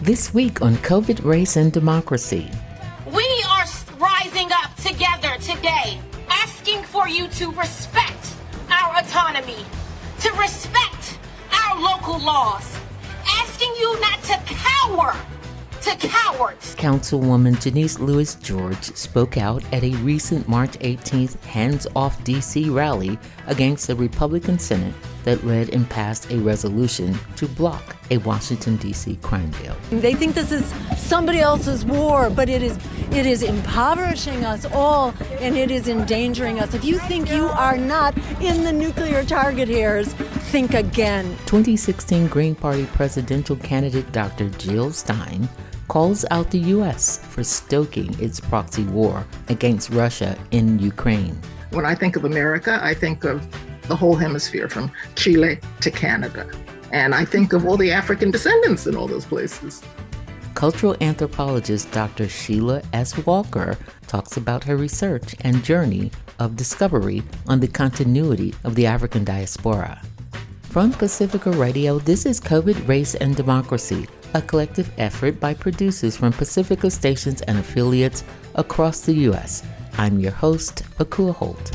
This week on COVID, Race, and Democracy. We are rising up together today, asking for you to respect our autonomy, to respect our local laws, asking you not to cower to cowards. Councilwoman Janice Lewis George spoke out at a recent March 18th Hands Off D.C. rally against the Republican Senate that read and passed a resolution to block a Washington, D.C. crime bill. They think this is somebody else's war, but it is impoverishing us all, and it is endangering us. If you think you are not in the nuclear target hairs, think again. 2016 Green Party presidential candidate Dr. Jill Stein calls out the U.S. for stoking its proxy war against Russia in Ukraine. When I think of America, I think of the whole hemisphere from Chile to Canada. And I think of all the African descendants in all those places. Cultural anthropologist Dr. Sheila S. Walker talks about her research and journey of discovery on the continuity of the African diaspora. From Pacifica Radio, this is COVID, Race, and Democracy, a collective effort by producers from Pacifica stations and affiliates across the U.S. I'm your host, Akua Holt.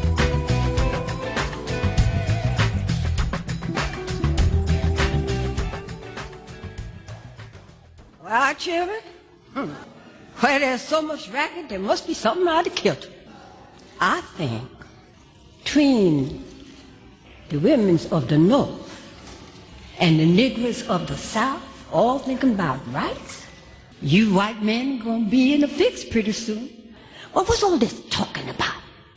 Well, children, where there's so much racket, there must be something out of kilter. I think between the women of the North and the Negroes of the South, all thinking about rights, you white men gonna be in a fix pretty soon. Well, what's all this talking about?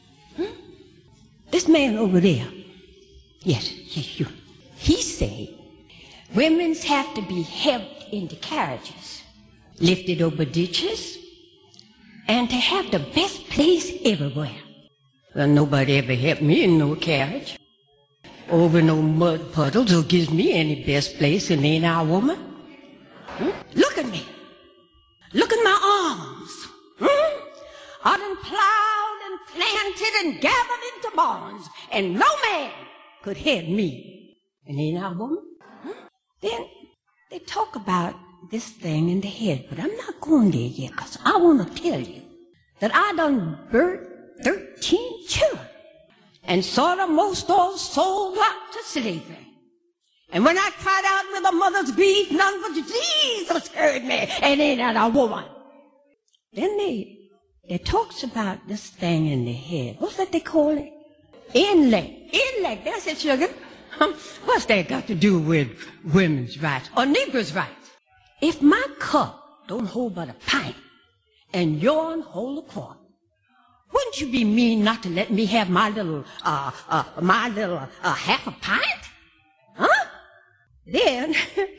This man over there, yes, you. He say women's have to be helped into carriages, lifted over ditches, and to have the best place everywhere. Well, nobody ever helped me in no carriage, over no mud puddles, or gives me any best place, and ain't our woman. Look at me. Look at my arms. I done plowed and planted and gathered into barns, and no man could head me. And ain't our woman? Then they talk about this thing in the head, but I'm not going there yet, because I want to tell you that I done birthed 13 children and saw them most all sold out to slavery. And when I cried out with a mother's grief, none but Jesus heard me, and ain't that a woman. Then they talks about this thing in the head. What's that they call it? Intellect. That's it, sugar. What's that got to do with women's rights or Negroes' rights? If my cup don't hold but a pint and yours hold a quart, wouldn't you be mean not to let me have my little half a pint? Huh? Then,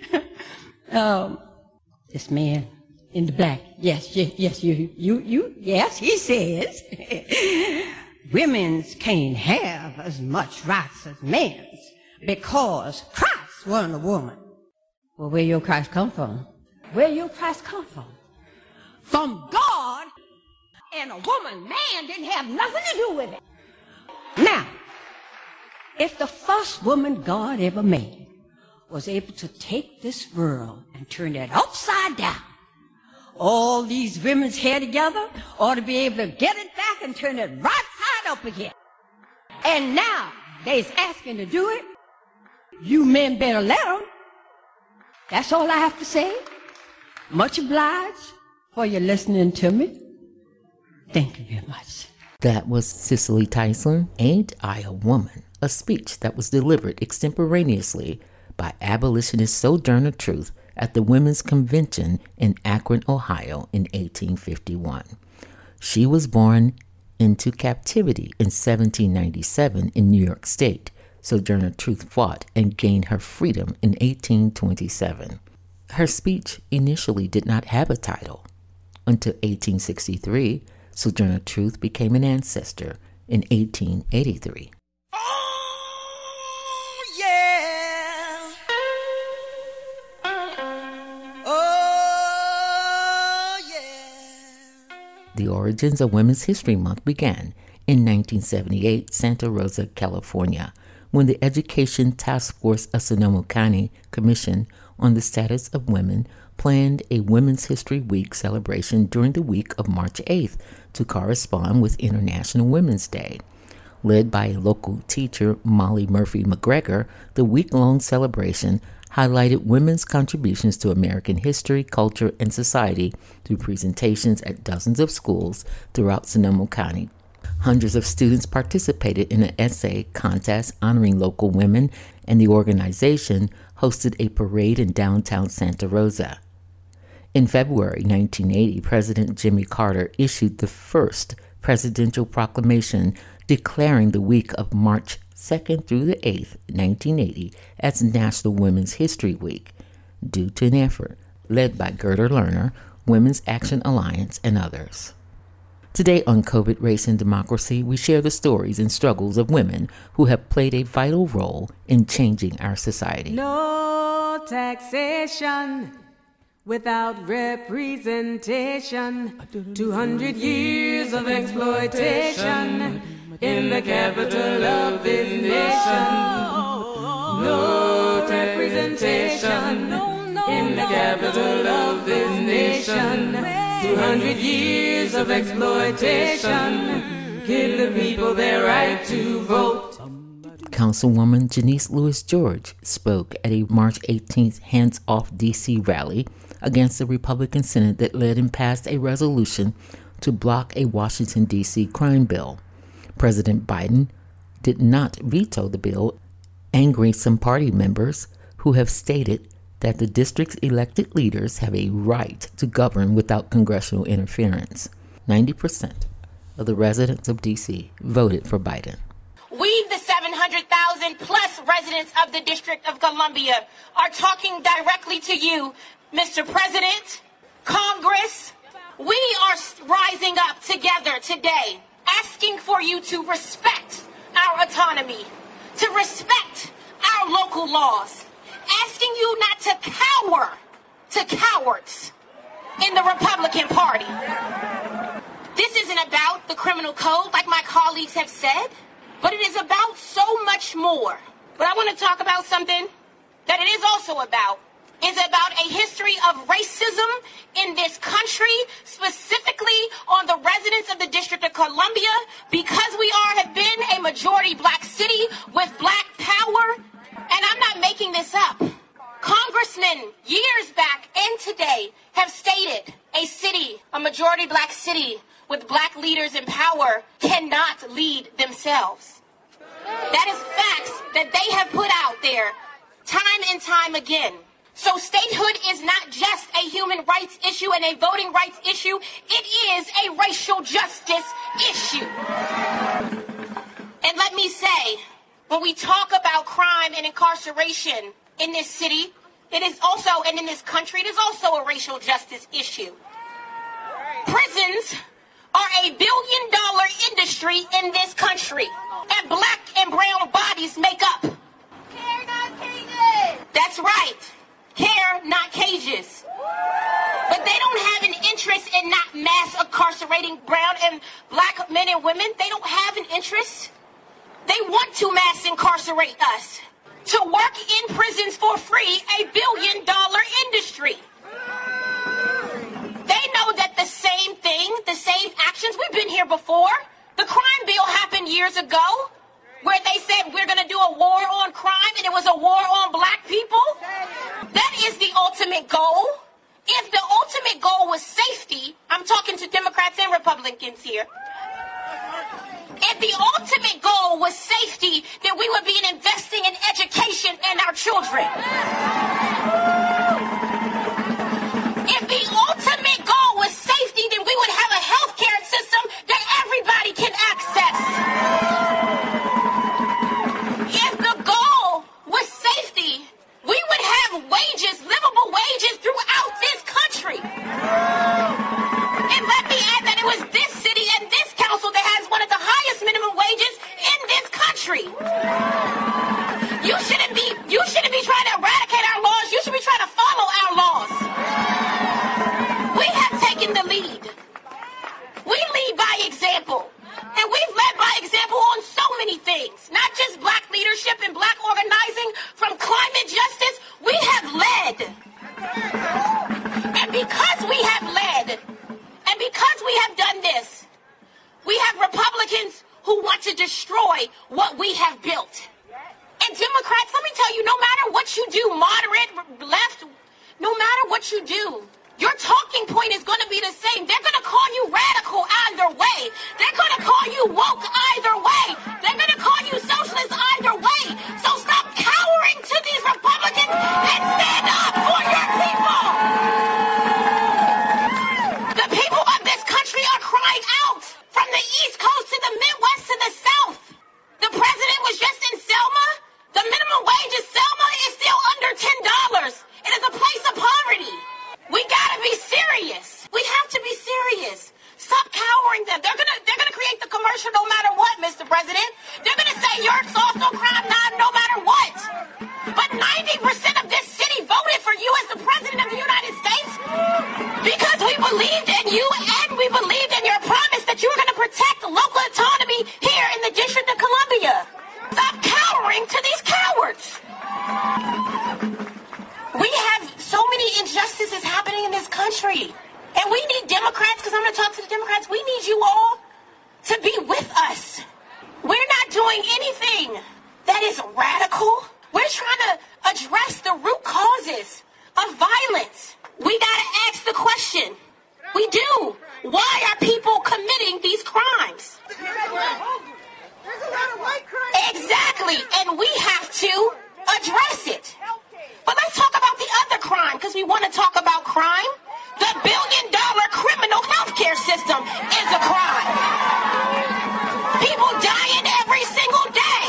this man in the black, yes, you, yes, he says, women's can't have as much rights as men's because Christ wasn't a woman. Well, where your Christ come from? Where your Christ come from? From God and a woman. Man didn't have nothing to do with it. Now, if the first woman God ever made was able to take this world and turn it upside down, all these women's hair together ought to be able to get it back and turn it right side up again. And now they's asking to do it. You men better let them. That's all I have to say. Much obliged for you listening to me. Thank you very much. That was Cicely Tyson, Ain't I a Woman? A speech that was delivered extemporaneously by abolitionist Sojourner Truth at the Women's Convention in Akron, Ohio in 1851. She was born into captivity in 1797 in New York State. Sojourner Truth fought and gained her freedom in 1827. Her speech initially did not have a title. Until 1863, Sojourner Truth became an ancestor in 1883. The origins of Women's History Month began in 1978, Santa Rosa, California, when the Education Task Force of Sonoma County Commission on the Status of Women planned a Women's History Week celebration during the week of March 8th to correspond with International Women's Day. Led by a local teacher, Molly Murphy McGregor, the week-long celebration highlighted women's contributions to American history, culture, and society through presentations at dozens of schools throughout Sonoma County. Hundreds of students participated in an essay contest honoring local women, and the organization hosted a parade in downtown Santa Rosa. In February 1980, President Jimmy Carter issued the first presidential proclamation declaring the week of March 2nd through the 8th, 1980, as National Women's History Week, due to an effort led by Gerda Lerner, Women's Action Alliance, and others. Today on COVID, Race, and Democracy, we share the stories and struggles of women who have played a vital role in changing our society. No taxation without representation. 200 years of exploitation in the capital of this nation. No representation in the capital of this nation. 200 years of exploitation. Give the people their right to vote. Councilwoman Janice Lewis George spoke at a March 18th Hands Off D.C. rally against the Republican Senate that led and passed a resolution to block a Washington, D.C. crime bill. President Biden did not veto the bill, angering some party members who have stated that the district's elected leaders have a right to govern without congressional interference. 90% of the residents of D.C. voted for Biden. We, the 700,000 plus residents of the District of Columbia, are talking directly to you, Mr. President, Congress. We are rising up together today, asking for you to respect our autonomy, to respect our local laws, asking you not to cower to cowards in the Republican Party. This isn't about the criminal code, like my colleagues have said, but it is about so much more. But I want to talk about something that it is also about. It's about a history of racism in this country, specifically on the residents of the District of Columbia, because we have been a majority black city with black power. And I'm not making this up. Congressmen years back and today have stated a majority black city with black leaders in power cannot lead themselves. That is facts that they have put out there time and time again. So statehood is not just a human rights issue and a voting rights issue. It is a racial justice issue. And let me say, when we talk about crime and incarceration in this city, it is also, and in this country, it is also a racial justice issue. Prisons are $1 billion industry in this country, and black and brown bodies make up. Care, not cages. That's right. Care, not cages. But they don't have an interest in not mass incarcerating brown and black men and women. They don't have an interest. They want to mass incarcerate us, to work in prisons for free, $1 billion industry. They know that the same thing, the same actions, we've been here before. The crime bill happened years ago, where they said we're going to do a war on crime, and it was a war on black people. That is the ultimate goal. If the ultimate goal was safety, I'm talking to Democrats and Republicans here. If the ultimate goal was safety, then we would be investing in education and our children. If the ultimate goal was safety, then we would have a healthcare system that everybody can access. If the goal was safety, we would have wages, livable wages throughout this country. And let me add that it was this city and this council that has one of the highest minimum wages in this country. You shouldn't be trying to eradicate our laws. You should be trying to follow our laws. We have taken the lead. We lead by example. And we've led by example on so many things. Not just black leadership and black organizing, from climate justice. We have led. because we have led and because we have done this, we have Republicans who want to destroy what we have built. And Democrats, let me tell you, no matter what you do, moderate, left, no matter what you do, your talking point is going to be the same. They're going to call you radical either way. They're going to call you woke either way. They're going to call you socialist either way. So stop cowering to these Republicans and stand up for your people. The people of this country are crying out from the East Coast to the Midwest to the South. The president was just in Selma. The minimum wage in Selma is still under $10. It is a place of poverty. We gotta be serious. We have to be serious. Stop cowering them. They're gonna create the commercial no matter what, Mr. President. They're gonna say you're soft on crime no matter what. But 90% of this city voted for you as the president of the United States because we believed in you and we believed in your promise that you were gonna protect local autonomy here in the District of Columbia. Stop cowering to these cowards. We have so many injustices happening in this country. And we need Democrats, because I'm going to talk to the Democrats, we need you all to be with us. We're not doing anything that is radical. We're trying to address the root causes of violence. We got to ask the question. We do. Why are people committing these crimes? There's a lot of white crime. Exactly. And we have to address it. But let's talk about the other crime, because we want to talk about crime. The billion-dollar criminal healthcare system is a crime. People dying every single day.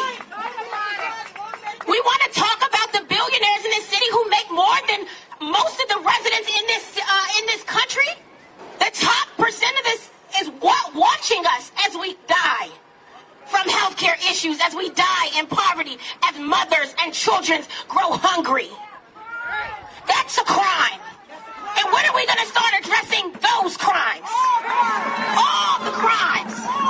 We want to talk about the billionaires in this city who make more than most of the residents in this country. The top percent of this is watching us as we die from healthcare issues, as we die in poverty, as mothers and children grow hungry. That's a crime. And when are we going to start addressing those crimes? All the crimes.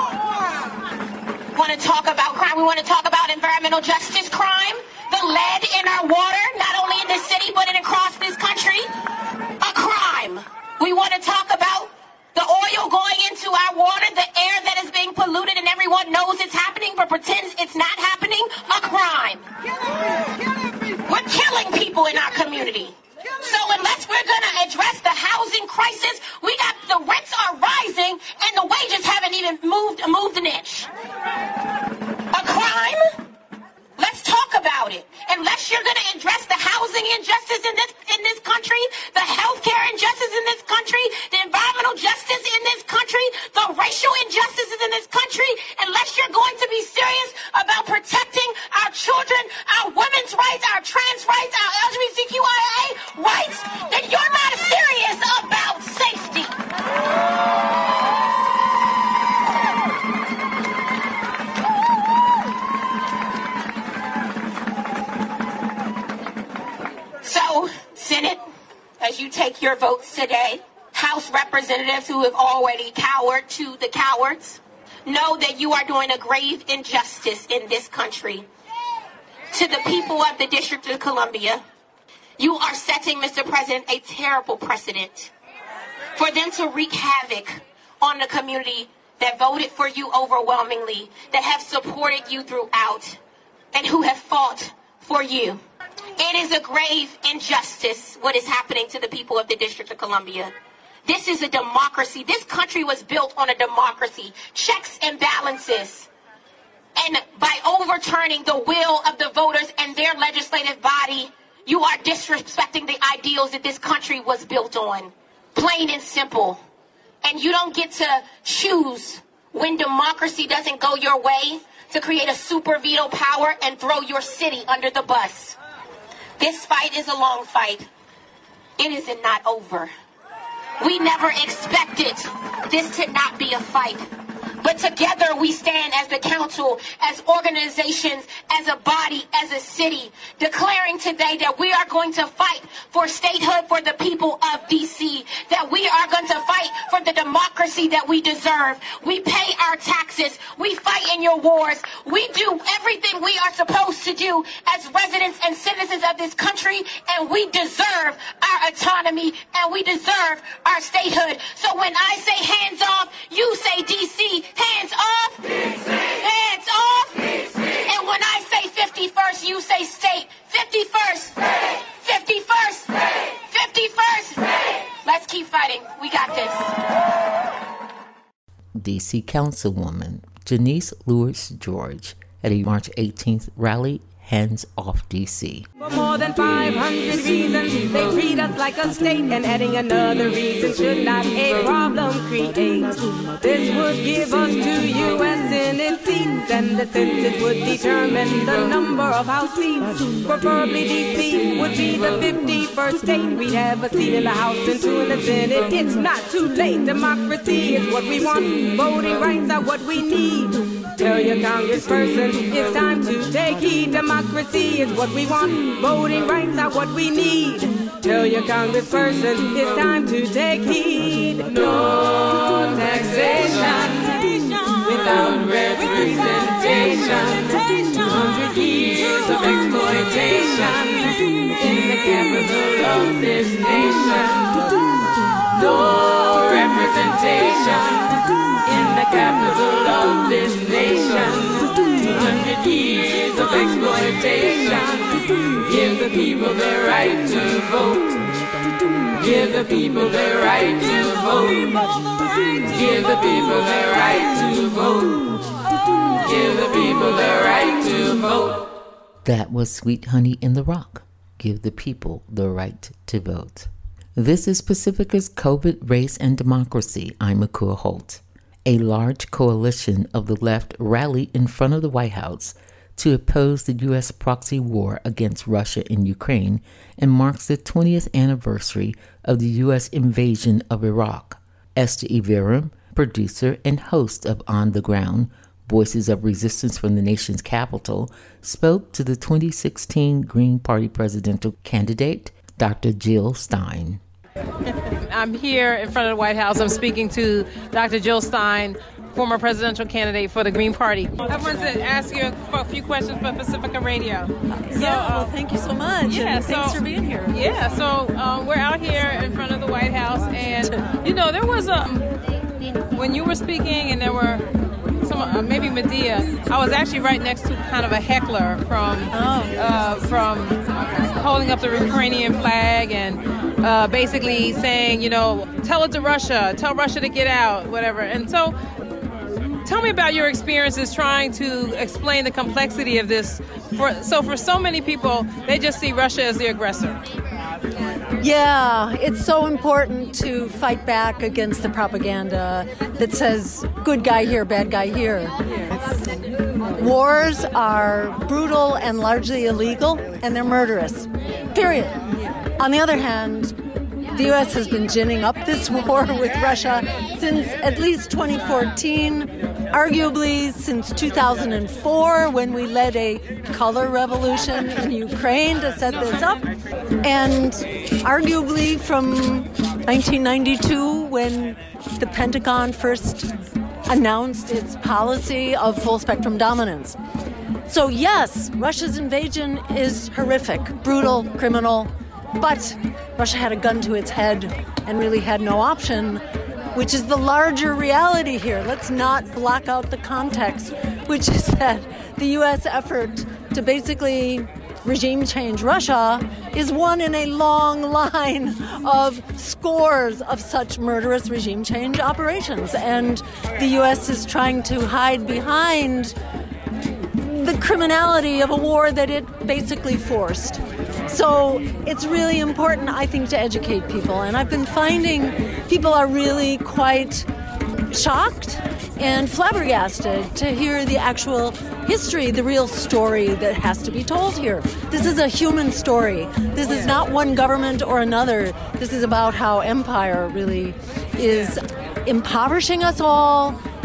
We want to talk about crime. We want to talk about environmental justice crime. The lead in our water, not only in this city, but across this country. A crime. We want to talk about the oil going into our water, the air that is being polluted and everyone knows it's happening but pretends it's not happening. A crime. We're killing people in our community. So unless we're going to address the housing crisis, the rents are rising and the wages haven't even moved an inch. A crime? Let's talk about it. Unless you're going to address the housing injustice in this country, the healthcare injustice in this country, the environmental justice in this country, the racial injustices in this country, unless you're going to be serious about protecting our children, our women's rights, our trans rights, our LGBTQIA rights, then you're not serious about safety. So, Senate, as you take your votes today, House representatives who have already cowered to the cowards, know that you are doing a grave injustice in this country. To the people of the District of Columbia, you are setting, Mr. President, a terrible precedent for them to wreak havoc on the community that voted for you overwhelmingly, that have supported you throughout, and who have fought for you. It is a grave injustice what is happening to the people of the District of Columbia. This is a democracy. This country was built on a democracy, checks and balances. And by overturning the will of the voters and their legislative body, you are disrespecting the ideals that this country was built on. Plain and simple. And you don't get to choose when democracy doesn't go your way to create a super veto power and throw your city under the bus. This fight is a long fight. It is not over. We never expected this to not be a fight. But together we stand as the council, as organizations, as a body, as a city, declaring today that we are going to fight for statehood for the people of D.C., that we are going to fight for the democracy that we deserve. We pay our taxes. We fight in your wars. We do everything we are supposed to do as residents and citizens of this country, and we deserve our autonomy, and we deserve our statehood. So when I say hands off, you say D.C., hands off, D.C. Hands off, D.C. And when I say 51st, you say state, 51st, state. 51st, state. 51st, state. Let's keep fighting. We got this. D.C. Councilwoman Janice Lewis George at a March 18th rally, Hands Off D.C. For more than 500 reasons, they treat us like a state, and adding another reason should not a problem create. This would give us 2 U.S. Senate seats, and the census would determine the number of House seats. Preferably D.C. would be the 51st state. We'd have a seat in the House and 2 in the Senate. It's not too late. Democracy is what we want. Voting rights are what we need. Tell your congressperson it's time to take heed. Democracy is what we want. Voting rights are what we need. Tell your congressperson it's time to take heed. No taxation without representation. 200 years of exploitation in the capital of this nation. No representation in the capital of this nation. 200 years of exploitation. Give the people their right to vote. Give the people their right to vote. Give the people their right to vote. Give the people their right to vote. That was Sweet Honey in the Rock. Give the people the right to vote. This is Pacifica's COVID, Race, and Democracy. I'm Akua Holt. A large coalition of the left rallied in front of the White House to oppose the U.S. proxy war against Russia in Ukraine and marks the 20th anniversary of the U.S. invasion of Iraq. Esther Iverem, producer and host of On the Ground, Voices of Resistance from the Nation's Capital, spoke to the 2016 Green Party presidential candidate, Dr. Jill Stein. I'm here in front of the White House. I'm speaking to Dr. Jill Stein, former presidential candidate for the Green Party. I wanted to ask you a few questions for Pacifica Radio. Well, thank you so much. Yeah, thanks for being here. Yeah, so we're out here in front of the White House, and, there was when you were speaking, and there were some, maybe Medea, I was actually right next to kind of a heckler from holding up the Ukrainian flag and basically saying, tell it to Russia, tell Russia to get out, whatever. And so tell me about your experiences trying to explain the complexity of this. For so many people, they just see Russia as the aggressor. Yeah, it's so important to fight back against the propaganda that says good guy here, bad guy here. Wars are brutal and largely illegal, and they're murderous. Period. On the other hand, the U.S. has been ginning up this war with Russia since at least 2014, arguably since 2004 when we led a color revolution in Ukraine to set this up, and arguably from 1992 when the Pentagon first announced its policy of full spectrum dominance. So yes, Russia's invasion is horrific, brutal, criminal, but Russia had a gun to its head and really had no option, which is the larger reality here. Let's not block out the context, which is that the U.S. effort to basically regime change Russia is one in a long line of scores of such murderous regime change operations. And the U.S. is trying to hide behind the criminality of a war that it basically forced. So it's really important, I think, to educate people. And I've been finding people are really quite shocked and flabbergasted to hear the actual history, the real story that has to be told here. This is a human story. This is not one government or another. This is about how empire really is impoverishing us all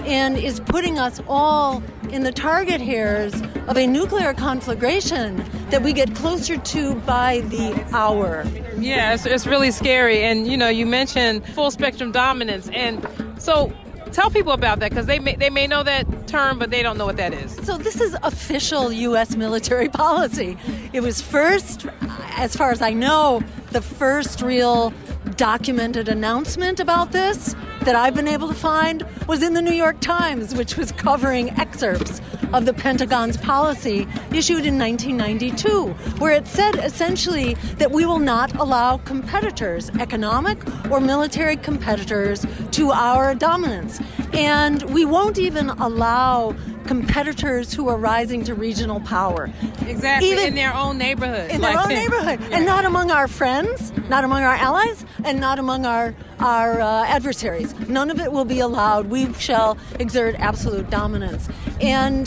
and is putting us all in the target hairs of a nuclear conflagration that we get closer to by the hour. Yeah, it's really scary. And, you mentioned full spectrum dominance. And so tell people about that, because they may know that term, but they don't know what that is. So this is official U.S. military policy. It was first, as far as I know, the first real documented announcement about this that I've been able to find was in the New York Times, which was covering excerpts of the Pentagon's policy issued in 1992, where it said essentially that we will not allow competitors, economic or military competitors, to our dominance. And we won't even allow competitors who are rising to regional power. Exactly, even in their own neighborhood. In their own neighborhood. Yeah. And not among our friends, not among our allies, and not among our adversaries. None of it will be allowed. We shall exert absolute dominance. And,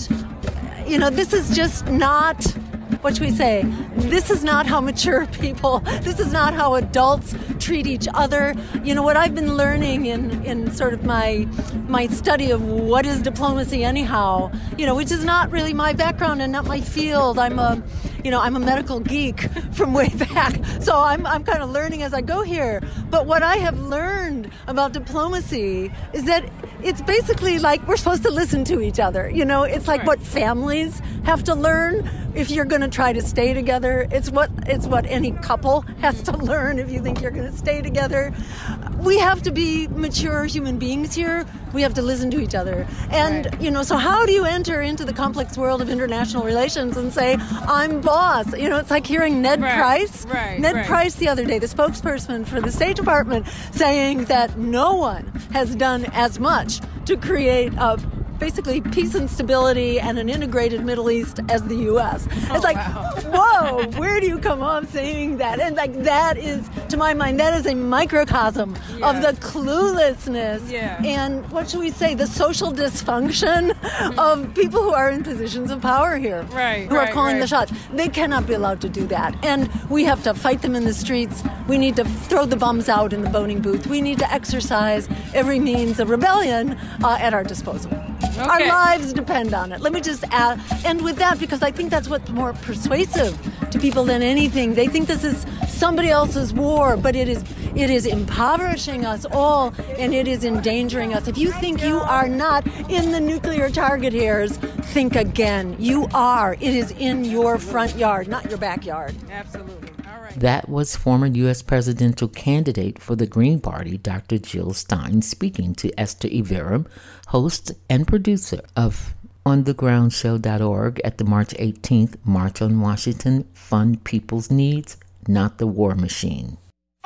this is just not, what should we say? This is not how mature people, this is not how adults treat each other. What I've been learning in sort of my study of what is diplomacy anyhow, which is not really my background and not my field. I'm a medical geek from way back, so I'm kind of learning as I go here. But what I have learned about diplomacy is that it's basically like we're supposed to listen to each other. It's like what families have to learn if you're going to try to stay together. It's what any couple has to learn if you think you're going to stay together. We have to be mature human beings here. We have to listen to each other. And, so how do you enter into the complex world of international relations and say, I'm boss? It's like hearing Ned Price. Ned Price the other day, the spokesperson for the State Department, saying that no one has done as much to create basically peace and stability and an integrated Middle East as the U.S. It's like, whoa, where do you come up saying that? And that is, to my mind, that is a microcosm of the cluelessness and, what should we say, the social dysfunction of people who are in positions of power here, who are calling the shots. They cannot be allowed to do that. And we have to fight them in the streets. We need to throw the bums out in the voting booth. We need to exercise every means of rebellion at our disposal. Okay. Our lives depend on it. Let me just end with that, because I think that's what's more persuasive to people than anything. They think this is somebody else's war, but it is impoverishing us all, and it is endangering us. If you think you are not in the nuclear target hairs, think again. You are. It is in your front yard, not your backyard. Absolutely. That was former U.S. presidential candidate for the Green Party, Dr. Jill Stein, speaking to Esther Iverem, host and producer of OnTheGroundShow.org at the March 18th March on Washington. Fund people's needs, not the war machine.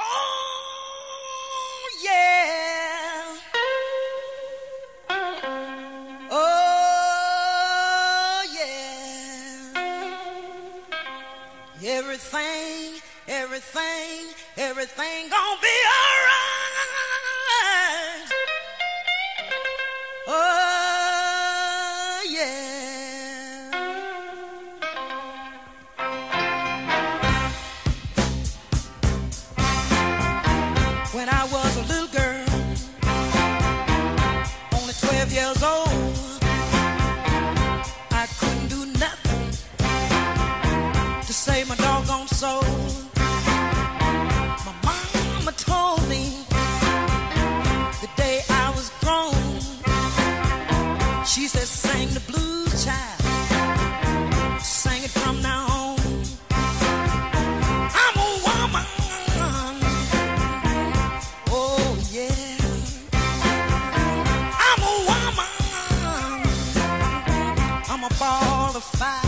Oh, yeah. Oh, yeah. Everything gonna be alright. Oh, yeah. When I was a little girl, only 12 years old, I couldn't do nothing to save my doggone soul. Told me the day I was grown, she said, sing the blues, child, sing it from now on. I'm a woman, oh yeah, I'm a woman, I'm a ball of fire.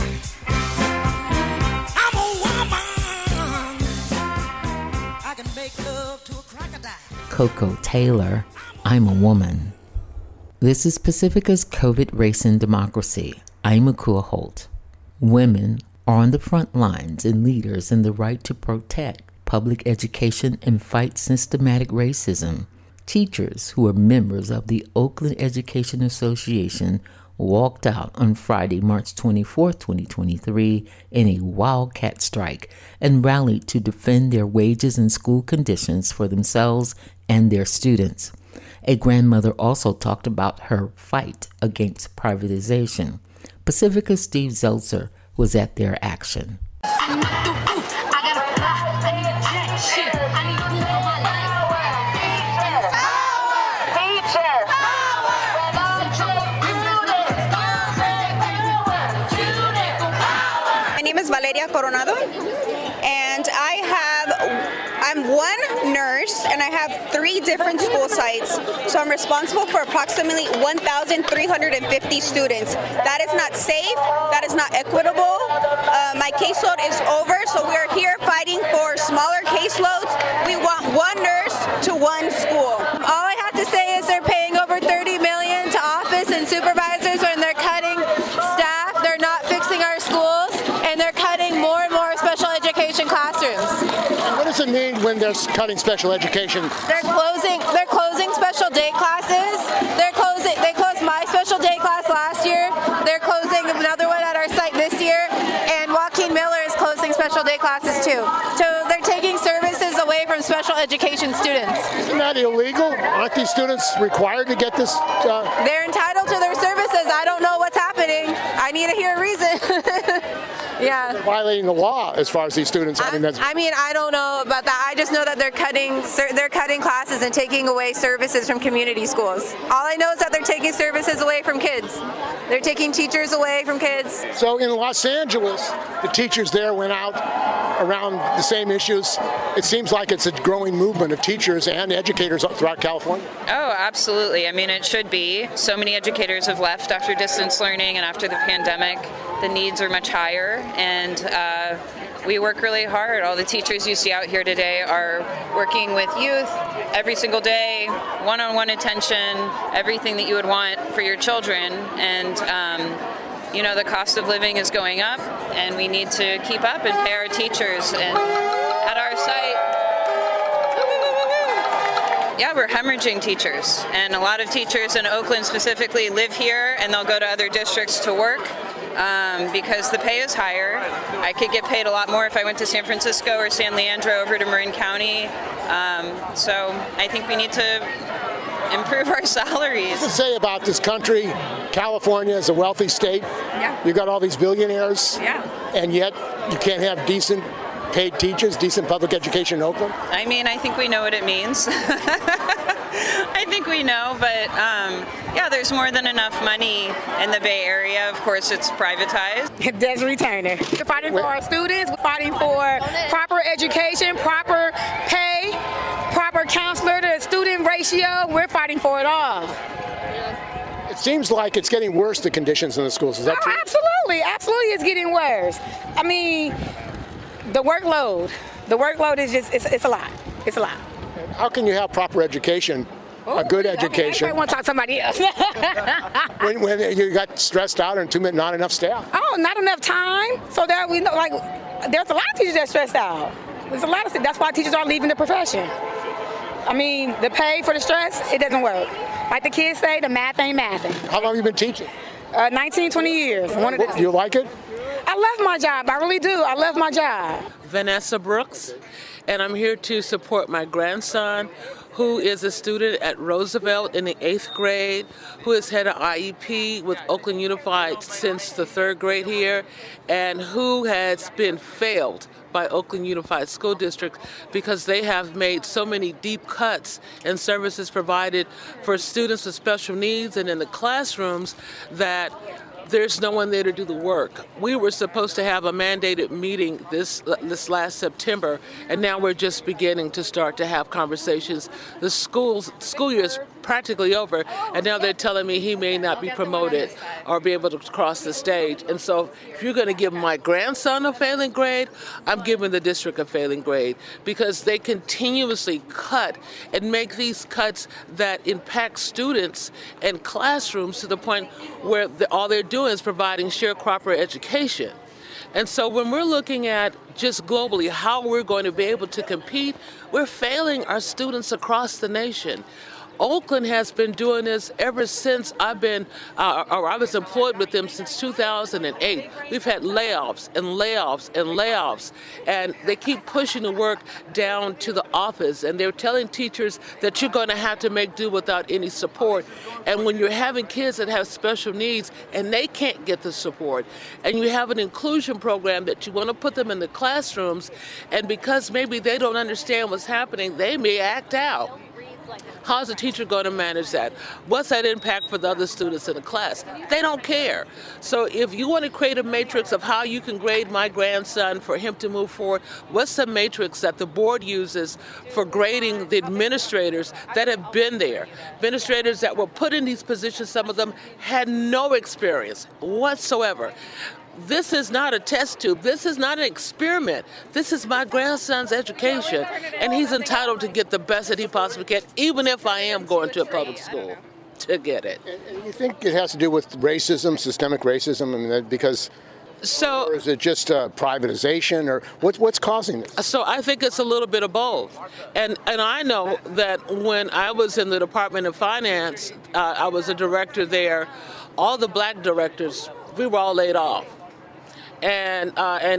Coco Taylor, I'm a Woman. This is Pacifica's COVID Race and Democracy. I'm Akua Holt. Women are on the front lines and leaders in the right to protect public education and fight systematic racism. Teachers who are members of the Oakland Education Association walked out on Friday, March 24, 2023, in a wildcat strike and rallied to defend their wages and school conditions for themselves and their students. A grandmother also talked about her fight against privatization. Pacifica's Steve Zeltzer was at their action. My name is Valeria Coronado, and I'm one nurse, and I have 3 different school sites, so I'm responsible for approximately 1,350 students. That is not safe, that is not equitable. My caseload is over, so we are here fighting for smaller caseloads. We want one nurse to one school. All I have to say is they're paying over $30 million to office and supervisors, and they're cutting staff, they're not fixing our schools, and they're cutting more and more special education classrooms. What does it mean when they're cutting special education? They're closing special day classes. They closed my special day class last year. They're closing another one at our site this year, and Joaquin Miller is closing special day classes too. So they're taking services away from special education students. Isn't that illegal? Aren't these students required to get this? They're entitled to their services. I don't know what's happening. I need to hear a reason. Yeah. They're violating the law as far as these students. I don't know about that. I just know that they're cutting classes and taking away services from community schools. All I know is that they're taking services away from kids. They're taking teachers away from kids. So in Los Angeles, the teachers there went out around the same issues. It seems like it's a growing movement of teachers and educators throughout California. Oh, absolutely. I mean, it should be. So many educators have left after distance learning and after the pandemic. The needs are much higher, and we work really hard. All the teachers you see out here today are working with youth every single day, one-on-one attention, everything that you would want for your children. And the cost of living is going up, and we need to keep up and pay our teachers. And at our site, yeah, we're hemorrhaging teachers. And a lot of teachers in Oakland specifically live here, and they'll go to other districts to work. Because the pay is higher. I could get paid a lot more if I went to San Francisco or San Leandro over to Marin County. So I think we need to improve our salaries. What does it say about this country? California is a wealthy state. Yeah. You've got all these billionaires. Yeah. And yet you can't have decent paid teachers, decent public education in Oakland? I mean, I think we know what it means. I think we know, but there's more than enough money in the Bay Area. Of course, it's privatized. Desiree Turner. We're fighting for our students. We're fighting for proper education, proper pay, proper counselor to student ratio. We're fighting for it all. It seems like it's getting worse, the conditions in the schools. Is that true? Absolutely. Absolutely, it's getting worse. I mean, the workload is just, it's a lot. It's a lot. How can you have proper education, a good education? I want to talk to somebody else. when you got stressed out and not enough staff? Oh, not enough time. So that we know, there's a lot of teachers that are stressed out. There's a lot of, that's why teachers are leaving the profession. I mean, the pay for the stress, it doesn't work. Like the kids say, the math ain't mathing. How long have you been teaching? 19, 20 years. You like it? I love my job. I really do. I love my job. Vanessa Brooks, and I'm here to support my grandson, who is a student at Roosevelt in the 8th grade, who has had an IEP with Oakland Unified since the 3rd grade here, and who has been failed by Oakland Unified School District because they have made so many deep cuts in services provided for students with special needs and in the classrooms that there's no one there to do the work. We were supposed to have a mandated meeting this last September, and now we're just beginning to start to have conversations. The school year is practically over, and now they're telling me he may not be promoted or be able to cross the stage. And so if you're going to give my grandson a failing grade, I'm giving the district a failing grade, because they continuously cut and make these cuts that impact students and classrooms to the point where all they're doing is providing sharecropper education. And so when we're looking at just globally how we're going to be able to compete, we're failing our students across the nation. Oakland has been doing this ever since I was employed with them since 2008. We've had layoffs and layoffs and layoffs, and they keep pushing the work down to the office, and they're telling teachers that you're going to have to make do without any support. And when you're having kids that have special needs and they can't get the support, and you have an inclusion program that you want to put them in the classrooms, and because maybe they don't understand what's happening, they may act out. How's a teacher going to manage that? What's that impact for the other students in the class? They don't care. So if you want to create a matrix of how you can grade my grandson for him to move forward, what's the matrix that the board uses for grading the administrators that have been there? Administrators that were put in these positions, some of them had no experience whatsoever. This is not a test tube. This is not an experiment. This is my grandson's education, and he's entitled to get the best that he possibly can, even if I am going to a public school to get it. And you think it has to do with racism, systemic racism, because... or is it just privatization, or what's causing this? So I think it's a little bit of both. And I know that when I was in the Department of Finance, I was a director there, all the black directors, we were all laid off. And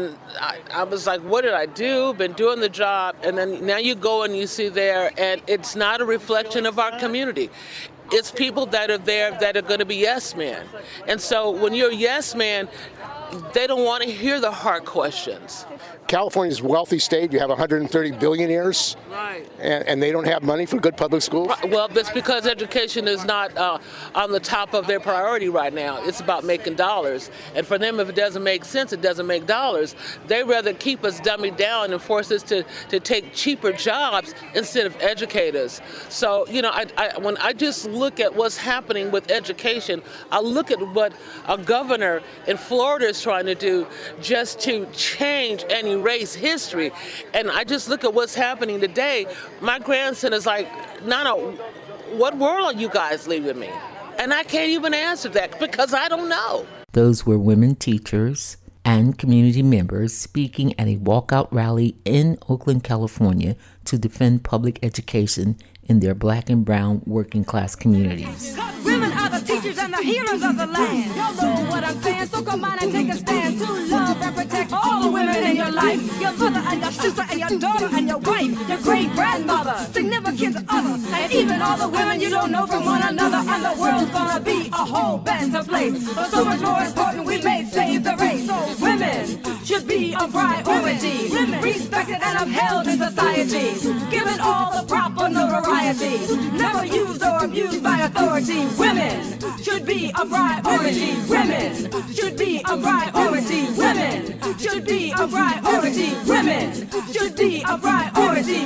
I was like, what did I do? Been doing the job. And then now you go and you see there, and it's not a reflection of our community. It's people that are there that are going to be yes men. And so when you're a yes man, they don't want to hear the hard questions. California's a wealthy state. You have 130 billionaires, right? And they don't have money for good public schools? Well, that's because education is not on the top of their priority right now. It's about making dollars. And for them, if it doesn't make sense, it doesn't make dollars. They rather keep us dummied down and force us to take cheaper jobs instead of educate us. So, you know, when I just look at what's happening with education, I look at what a governor in Florida is trying to do just to change and erase history. And I just look at what's happening today. My grandson is like, Nana, what world are you guys leaving me? And I can't even answer that because I don't know. Those were women teachers and community members speaking at a walkout rally in Oakland, California to defend public education in their black and brown working class communities. Women are the teachers and the healers of the land. Y'all know what I'm saying, so come on and take a stand to love and protect all the women in your life. Your mother and your sister and your daughter and your wife, your great-grandmother, significant other, and even all the women you don't know from one another. And the world's gonna be a whole better place. But so much more important, we may save the race. So women should be a priority, respected and upheld in society, given all the proper notoriety, never used or abused by authority. Women should be a priority. Women should be a priority. Women should be a priority. Women should be a priority.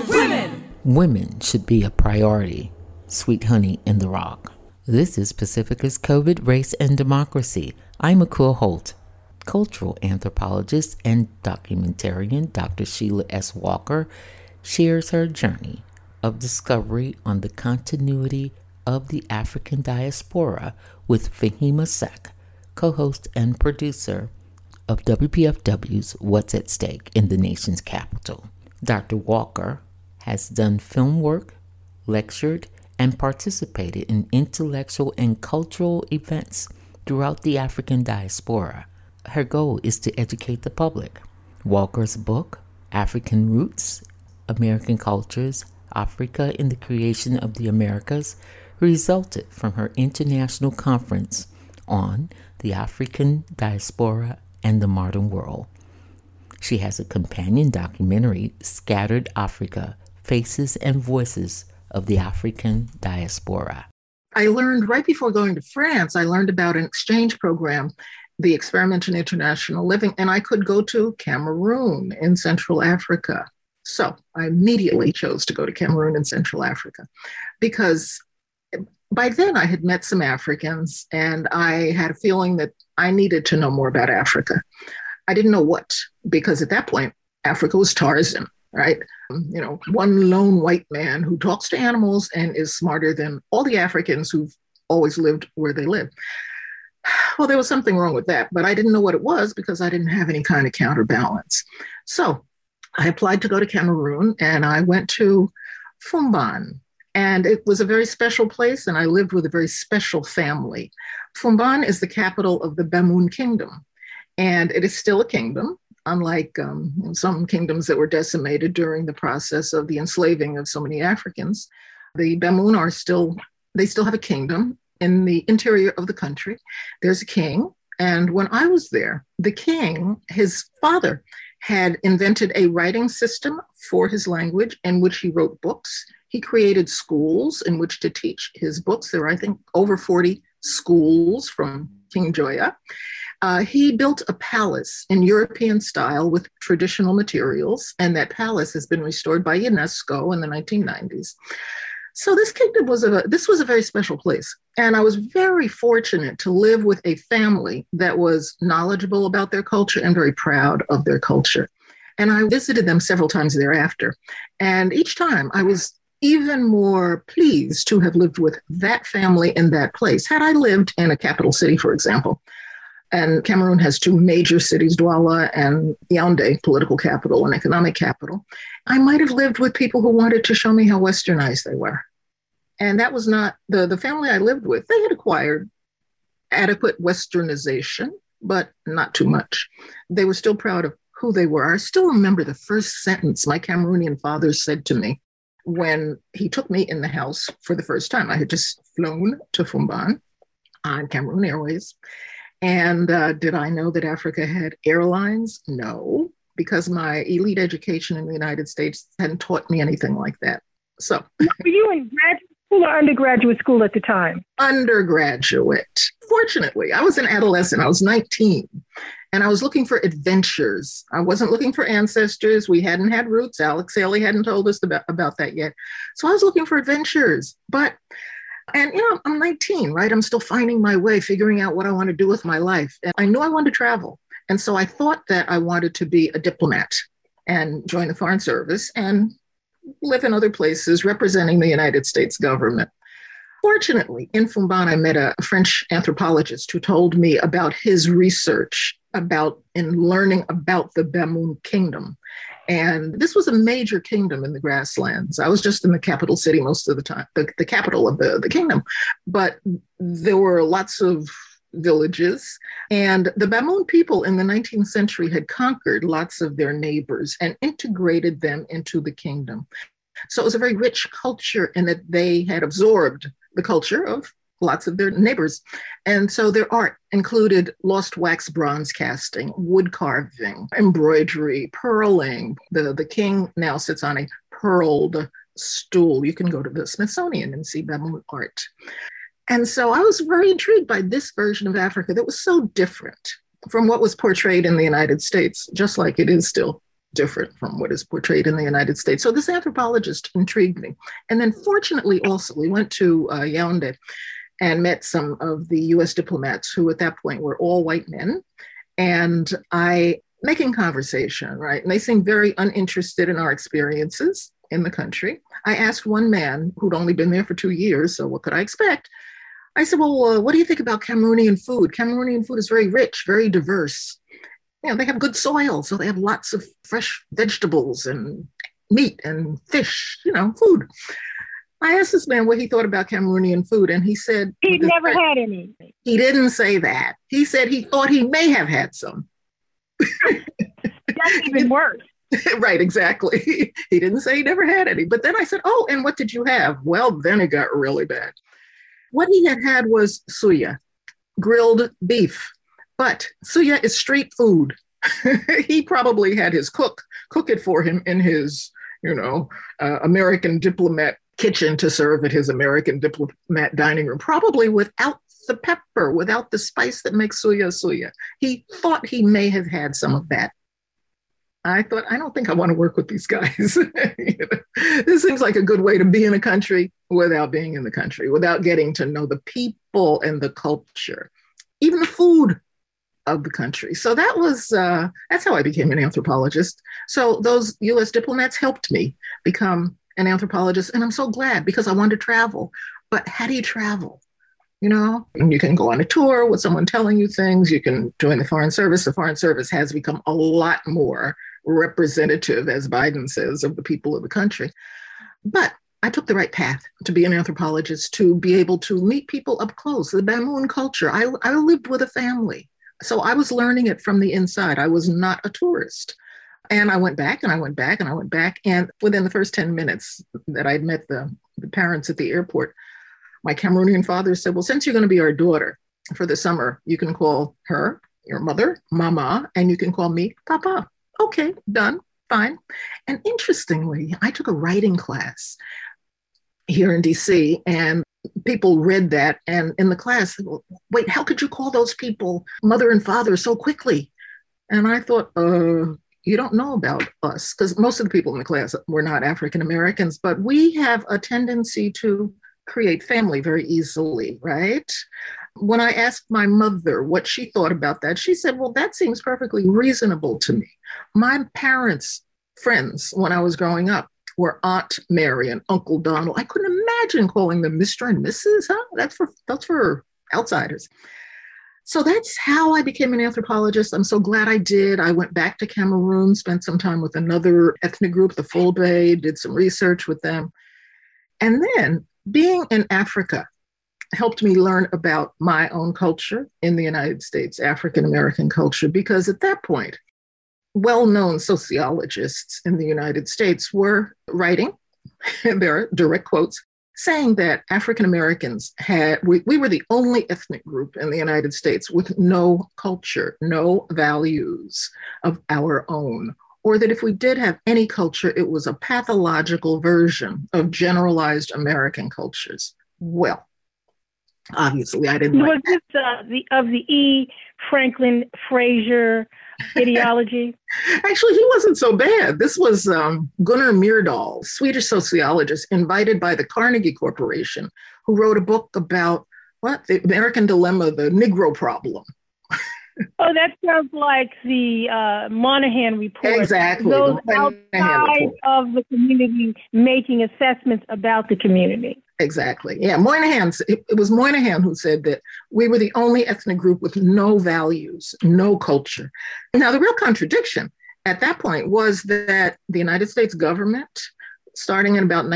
Women should be a priority. Sweet Honey in the Rock. This is Pacifica's COVID, Race, and Democracy. I'm Akua Holt. Cultural anthropologist and documentarian Dr. Sheila S. Walker shares her journey of discovery on the continuity of the African diaspora with Fahima Sak, co-host and producer of WPFW's What's at Stake in the Nation's Capital. Dr. Walker has done film work, lectured, and participated in intellectual and cultural events throughout the African diaspora. Her goal is to educate the public. Walker's book, African Roots, American Cultures, Africa in the Creation of the Americas, resulted from her international conference on the African diaspora and the modern world. She has a companion documentary, Scattered Africa, Faces and Voices of the African Diaspora. I learned right before going to France, I learned about an exchange program, the Experiment in International Living, and I could go to Cameroon in Central Africa. So I immediately chose to go to Cameroon in Central Africa because by then I had met some Africans and I had a feeling that I needed to know more about Africa. I didn't know what, because at that point, Africa was Tarzan, right? You know, one lone white man who talks to animals and is smarter than all the Africans who've always lived where they live. Well, there was something wrong with that, but I didn't know what it was because I didn't have any kind of counterbalance. So I applied to go to Cameroon and I went to Fumban. And it was a very special place, and I lived with a very special family. Foumban is the capital of the Bamoun Kingdom, and it is still a kingdom, unlike some kingdoms that were decimated during the process of the enslaving of so many Africans. The Bamoun they still have a kingdom in the interior of the country. There's a king, and when I was there, the king, his father, had invented a writing system for his language in which he wrote books. He created schools in which to teach his books. There are, I think, over 40 schools from King Joya. He built a palace in European style with traditional materials, and that palace has been restored by UNESCO in the 1990s. So this kingdom was a very special place. And I was very fortunate to live with a family that was knowledgeable about their culture and very proud of their culture. And I visited them several times thereafter. And each time I was even more pleased to have lived with that family in that place. Had I lived in a capital city, for example, and Cameroon has two major cities, Douala and Yaoundé, political capital and economic capital, I might have lived with people who wanted to show me how westernized they were. And that was not the family I lived with. They had acquired adequate westernization, but not too much. They were still proud of who they were. I still remember the first sentence my Cameroonian father said to me when he took me in the house for the first time. I had just flown to Foumban on Cameroon Airways. And did I know that Africa had airlines? No, because my elite education in the United States hadn't taught me anything like that. So, were you in graduate school or undergraduate school at the time? Undergraduate. Fortunately, I was an adolescent. I was 19. And I was looking for adventures. I wasn't looking for ancestors. We hadn't had roots. Alex Haley hadn't told us about that yet. So I was looking for adventures. And I'm 19, right? I'm still finding my way, figuring out what I want to do with my life. And I knew I wanted to travel. And so I thought that I wanted to be a diplomat and join the Foreign Service and live in other places representing the United States government. Fortunately, in Foumban, I met a French anthropologist who told me about his research in learning about the Bamoun Kingdom. And this was a major kingdom in the grasslands. I was just in the capital city most of the time, the capital of the kingdom. But there were lots of villages. And the Bamoun people in the 19th century had conquered lots of their neighbors and integrated them into the kingdom. So it was a very rich culture in that they had absorbed the culture of lots of their neighbors. And so their art included lost wax bronze casting, wood carving, embroidery, pearling. The king now sits on a pearled stool. You can go to the Smithsonian and see Bamoun art. And so I was very intrigued by this version of Africa that was so different from what was portrayed in the United States, just like it is still different from what is portrayed in the United States. So this anthropologist intrigued me. And then fortunately also, we went to Yaoundé and met some of the US diplomats who at that point were all white men. And making conversation, right? And they seemed very uninterested in our experiences in the country. I asked one man who'd only been there for 2 years, so what could I expect? I said, well, what do you think about Cameroonian food? Cameroonian food is very rich, very diverse. They have good soil, so they have lots of fresh vegetables and meat and fish, food. I asked this man what he thought about Cameroonian food, and he said... He'd never had any. He didn't say that. He said he thought he may have had some. That's even worse. Right, exactly. He didn't say he never had any. But then I said, oh, and what did you have? Well, then it got really bad. What he had was suya, grilled beef. But suya is street food. He probably had his cook it for him in his, American diplomat kitchen to serve at his American diplomat dining room, probably without the pepper, without the spice that makes suya suya. He thought he may have had some of that. I thought, I don't think I want to work with these guys. This seems like a good way to be in a country without being in the country, without getting to know the people and the culture, even the food of the country. So that's how I became an anthropologist. So those US diplomats helped me become an anthropologist. And I'm so glad because I wanted to travel. But how do you travel? And you can go on a tour with someone telling you things. You can join the Foreign Service. The Foreign Service has become a lot more representative, as Biden says, of the people of the country. But I took the right path to be an anthropologist, to be able to meet people up close, the Bamoun culture. I lived with a family. So I was learning it from the inside. I was not a tourist. And I went back and I went back and I went back. And within the first 10 minutes that I'd met the parents at the airport, my Cameroonian father said, well, since you're going to be our daughter for the summer, you can call her, your mother, Mama, and you can call me Papa. Okay, done, fine. And interestingly, I took a writing class here in DC, and people read that. And in the class, wait, how could you call those people mother and father so quickly? And I thought, you don't know about us, because most of the people in the class were not African Americans, but we have a tendency to create family very easily, right? When I asked my mother what she thought about that, she said, well, that seems perfectly reasonable to me. My parents' friends, when I was growing up, were Aunt Mary and Uncle Donald. I couldn't imagine calling them Mr. and Mrs., huh? That's for outsiders. So that's how I became an anthropologist. I'm so glad I did. I went back to Cameroon, spent some time with another ethnic group, the Fulbe, did some research with them. And then being in Africa helped me learn about my own culture in the United States, African-American culture, because at that point, well-known sociologists in the United States were writing, and there are direct quotes, saying that African-Americans we were the only ethnic group in the United States with no culture, no values of our own, or that if we did have any culture, it was a pathological version of generalized American cultures. Well, obviously I didn't like that. Was this of the E. Franklin Frazier ideology? Actually, he wasn't so bad. This was Gunnar Myrdal, Swedish sociologist invited by the Carnegie Corporation, who wrote a book about the American dilemma, the Negro problem. Oh, that sounds like the Moynihan report. Exactly. Those outside of the community making assessments about the community. Exactly. Yeah, it was Moynihan who said that we were the only ethnic group with no values, no culture. Now, the real contradiction at that point was that the United States government, starting in about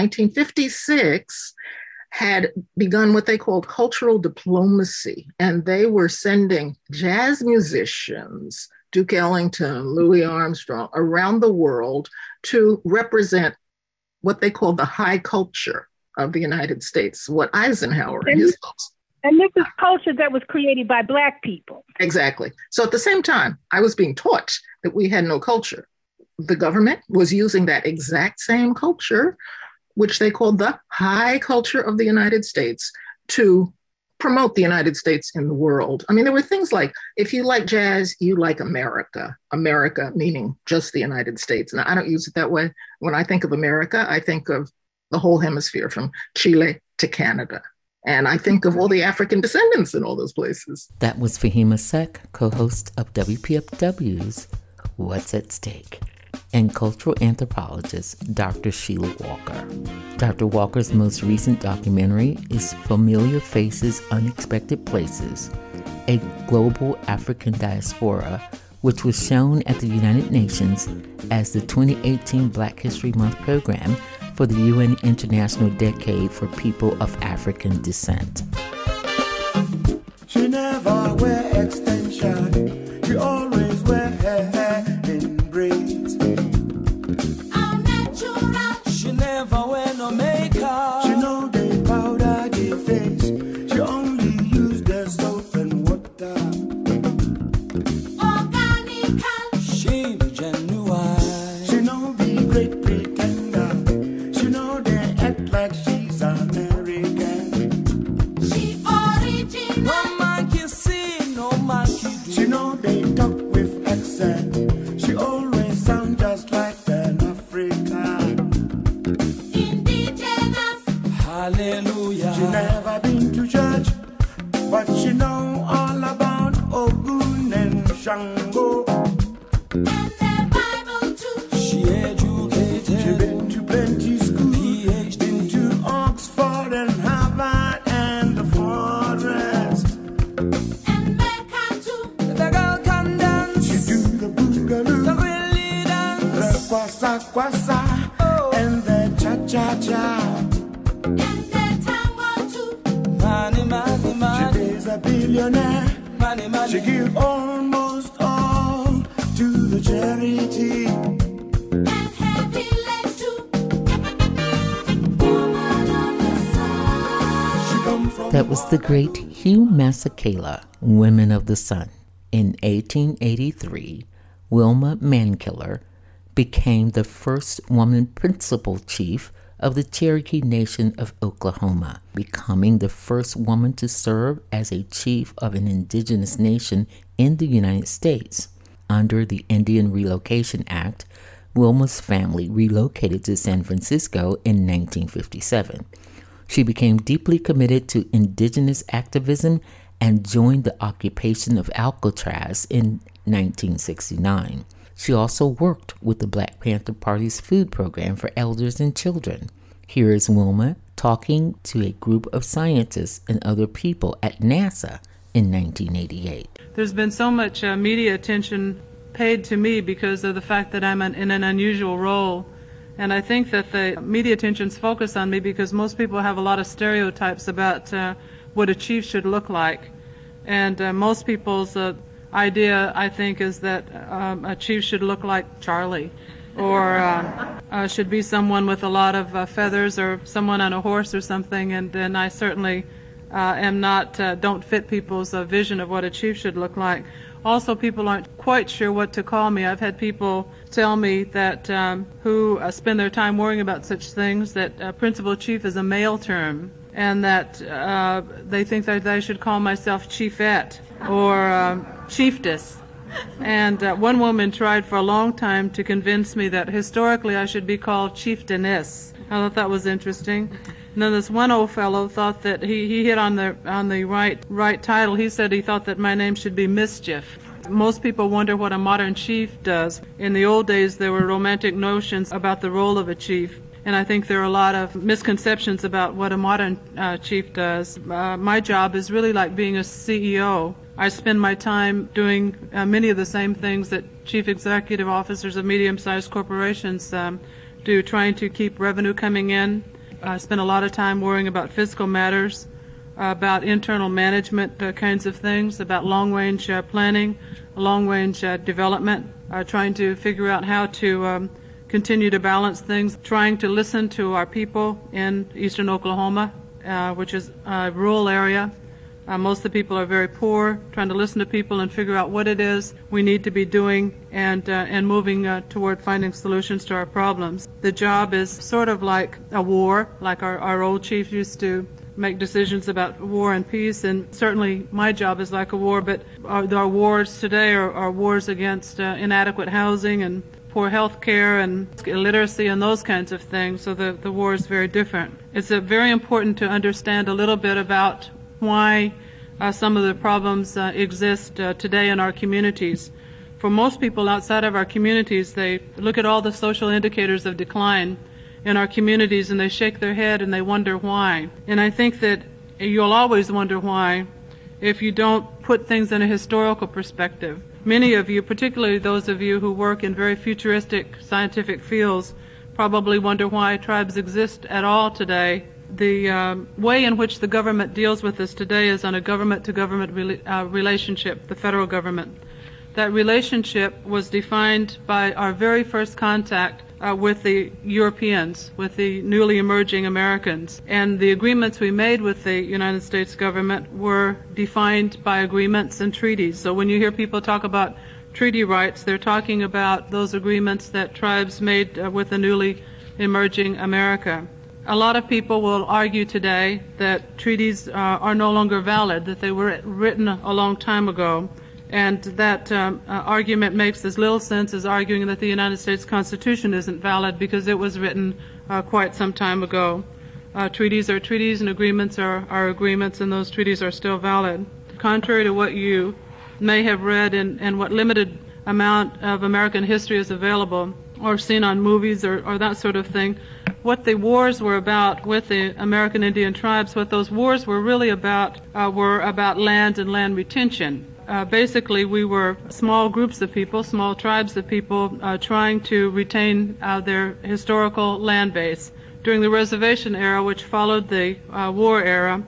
1956, had begun what they called cultural diplomacy. And they were sending jazz musicians, Duke Ellington, Louis Armstrong, around the world to represent what they called the high culture of the United States, what Eisenhower and his folks. And this is culture that was created by Black people. Exactly. So at the same time, I was being taught that we had no culture. The government was using that exact same culture, which they called the high culture of the United States, to promote the United States in the world. I mean, there were things like, if you like jazz, you like America. America meaning just the United States. Now, I don't use it that way. When I think of America, I think of the whole hemisphere from Chile to Canada. And I think of all the African descendants in all those places. That was Fahima Sek, co-host of WPFW's What's at Stake, and cultural anthropologist Dr. Sheila Walker. Dr. Walker's most recent documentary is Familiar Faces, Unexpected Places, a global African diaspora, which was shown at the United Nations as the 2018 Black History Month program for the UN International Decade for People of African Descent. She never wear extension. She always wear her hair in braids. I'm natural. She never wear no makeup. She know they powder the face. She only use the soap and water. Organic. She be genuine. She know be great pretender. She know they act like she's American. She original. No monkey see, no monkey do. She know they talk with accent. She always sound just like an African. Indigenous. Hallelujah. She never been to church, but she know all about Ogun and Shango. And the Bible too. She educated. She been to plenty school. PhD. Been to Oxford and Harvard and the forest. And Mecca too. The girl can dance. She do the boogaloo. The really dance. The kwasa kwasa. Oh. And the cha cha cha. millionaire. She give almost all to the charity. And happy led to Woman of the Sun. She come from That was the great Hugh Masekela, Women of the Sun. In 1883, Wilma Mankiller became the first woman principal chief of the Cherokee Nation of Oklahoma, becoming the first woman to serve as a chief of an indigenous nation in the United States. Under the Indian Relocation Act, Wilma's family relocated to San Francisco in 1957. She became deeply committed to indigenous activism and joined the occupation of Alcatraz in 1969. She also worked with the Black Panther Party's food program for elders and children. Here is Wilma talking to a group of scientists and other people at NASA in 1988. There's been so much media attention paid to me because of the fact that I'm in an unusual role. And I think that the media attention's focused on me because most people have a lot of stereotypes about what a chief should look like. And most people's idea, I think, is that a chief should look like Charlie, or should be someone with a lot of feathers, or someone on a horse or something. And I certainly am not, don't fit people's vision of what a chief should look like. Also, people aren't quite sure what to call me. I've had people tell me that who spend their time worrying about such things, that principal chief is a male term, and that they think that I should call myself chiefette or chiefess. And one woman tried for a long time to convince me that historically I should be called chieftainess. I thought that was interesting. And then this one old fellow thought that he hit on the right title. He said he thought that my name should be Mischief. Most people wonder what a modern chief does. In the old days, there were romantic notions about the role of a chief. And I think there are a lot of misconceptions about what a modern chief does. My job is really like being a CEO. I spend my time doing many of the same things that chief executive officers of medium-sized corporations do, trying to keep revenue coming in. I spend a lot of time worrying about fiscal matters, about internal management kinds of things, about long-range planning, long-range development, trying to figure out how to continue to balance things, trying to listen to our people in eastern Oklahoma, which is a rural area. Most of the people are very poor, trying to listen to people and figure out what it is we need to be doing and moving toward finding solutions to our problems. The job is sort of like a war, like our old chief used to make decisions about war and peace, and certainly my job is like a war, but our wars today are wars against inadequate housing and poor health care and illiteracy and those kinds of things, so the war is very different. It's very important to understand a little bit about why some of the problems exist today in our communities. For most people outside of our communities, they look at all the social indicators of decline in our communities and they shake their head and they wonder why. And I think that you'll always wonder why if you don't put things in a historical perspective. Many of you, particularly those of you who work in very futuristic scientific fields, probably wonder why tribes exist at all today. The way in which the government deals with this today is on a government-to-government relationship, the federal government. That relationship was defined by our very first contact with the Europeans, with the newly emerging Americans. And the agreements we made with the United States government were defined by agreements and treaties. So when you hear people talk about treaty rights, they're talking about those agreements that tribes made with the newly emerging America. A lot of people will argue today that treaties are no longer valid, that they were written a long time ago, and that argument makes as little sense as arguing that the United States Constitution isn't valid because it was written quite some time ago. Treaties are treaties and agreements are agreements, and those treaties are still valid. Contrary to what you may have read and what limited amount of American history is available or seen on movies or that sort of thing, what the wars were about with the American Indian tribes, what those wars were really about were about land and land retention. Basically, we were small groups of people, small tribes of people trying to retain their historical land base. During the reservation era, which followed the war era,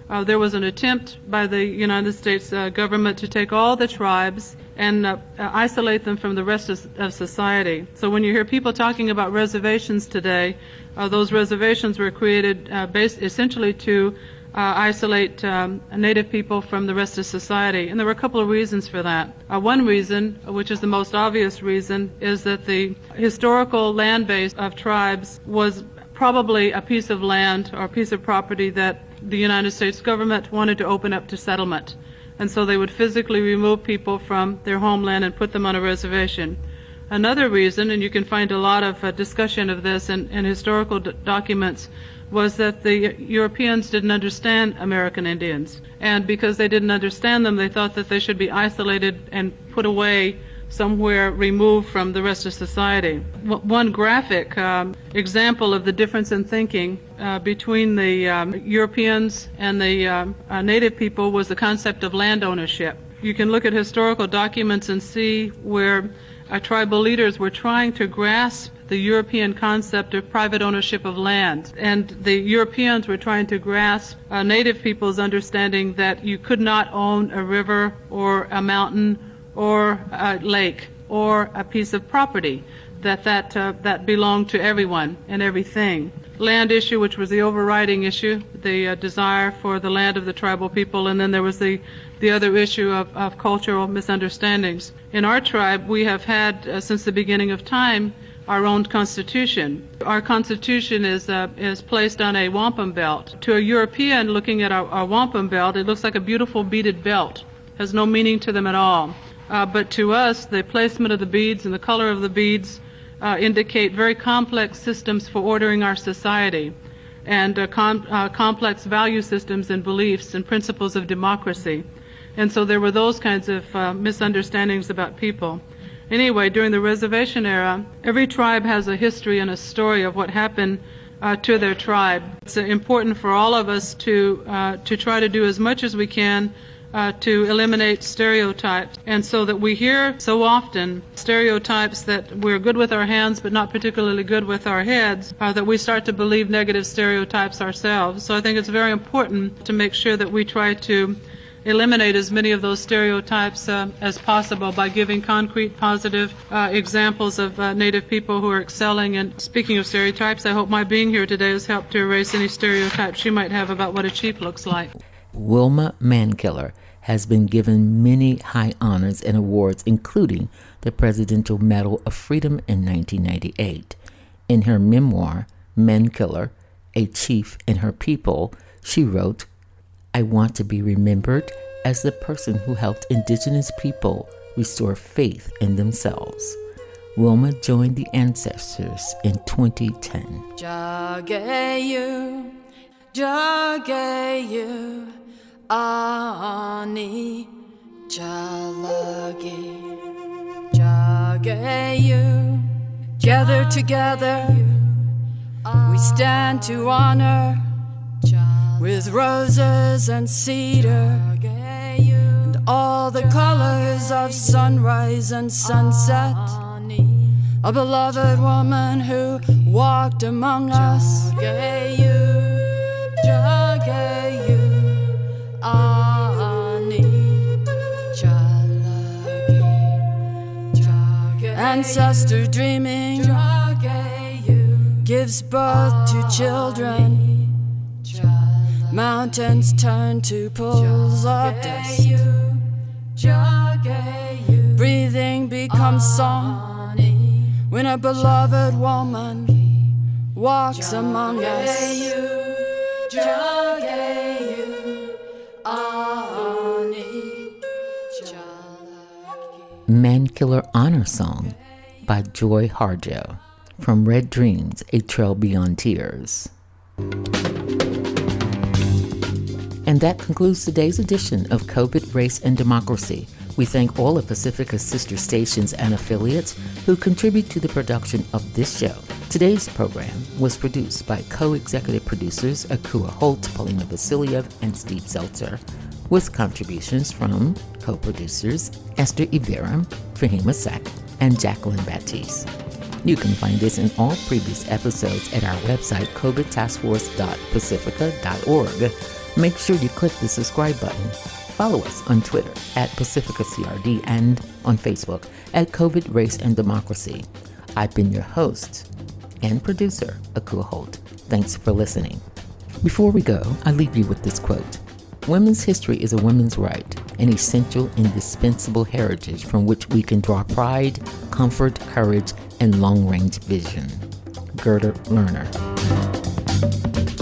there was an attempt by the United States government to take all the tribes and isolate them from the rest of society. So when you hear people talking about reservations today, those reservations were created based essentially to isolate Native people from the rest of society. And there were a couple of reasons for that. One reason, which is the most obvious reason, is that the historical land base of tribes was probably a piece of land or a piece of property that the United States government wanted to open up to settlement. And so they would physically remove people from their homeland and put them on a reservation. Another reason, and you can find a lot of discussion of this in historical documents, was that the Europeans didn't understand American Indians. And because they didn't understand them, they thought that they should be isolated and put away somewhere removed from the rest of society. One graphic example of the difference in thinking between the Europeans and the Native people was the concept of land ownership. You can look at historical documents and see where tribal leaders were trying to grasp the European concept of private ownership of land. And the Europeans were trying to grasp Native people's understanding that you could not own a river or a mountain or a lake or a piece of property, that belonged to everyone and everything. Land issue, which was the overriding issue, the desire for the land of the tribal people, and then there was the other issue of cultural misunderstandings. In our tribe, we have had, since the beginning of time, our own constitution. Our constitution is placed on a wampum belt. To a European looking at our wampum belt, it looks like a beautiful beaded belt. It has no meaning to them at all. But to us, the placement of the beads and the color of the beads indicate very complex systems for ordering our society, and complex value systems and beliefs and principles of democracy. And so there were those kinds of misunderstandings about people. Anyway, during the reservation era, every tribe has a history and a story of what happened to their tribe. It's important for all of us to try to do as much as we can to eliminate stereotypes. And so that we hear so often stereotypes that we're good with our hands but not particularly good with our heads, that we start to believe negative stereotypes ourselves. So I think it's very important to make sure that we try to eliminate as many of those stereotypes as possible by giving concrete, positive examples of Native people who are excelling. And speaking of stereotypes, I hope my being here today has helped to erase any stereotypes you might have about what a chief looks like. Wilma Mankiller has been given many high honors and awards, including the Presidential Medal of Freedom in 1998. In her memoir, Mankiller, A Chief and Her People, she wrote, "I want to be remembered as the person who helped indigenous people restore faith in themselves." Wilma joined the Ancestors in 2010. Jagayu, Jagayu, Ani, Jalagi, Jagayu. Gather together, we stand to honor with roses and cedar and all the colors of sunrise and sunset. A beloved woman who walked among us. Ancestor dreaming gives birth to children. Mountains turn to pools of dust. Breathing becomes song when a beloved woman walks among us. Mankiller Honor Song by Joy Harjo from Red Dreams, A Trail Beyond Tears. And that concludes today's edition of COVID, Race, and Democracy. We thank all of Pacifica's sister stations and affiliates who contribute to the production of this show. Today's program was produced by co-executive producers Akua Holt, Paulina Vasiliev, and Steve Zeltzer, with contributions from co-producers Esther Ivera, Fahima Sack, and Jacqueline Baptiste. You can find this in all previous episodes at our website, covidtaskforce.pacifica.org. Make sure you click the subscribe button. Follow us on Twitter at PacificaCRD and on Facebook at COVID, Race, and Democracy. I've been your host and producer, Akua Holt. Thanks for listening. Before we go, I leave you with this quote. Women's history is a women's right, an essential, indispensable heritage from which we can draw pride, comfort, courage, and long-range vision. Gerda Lerner.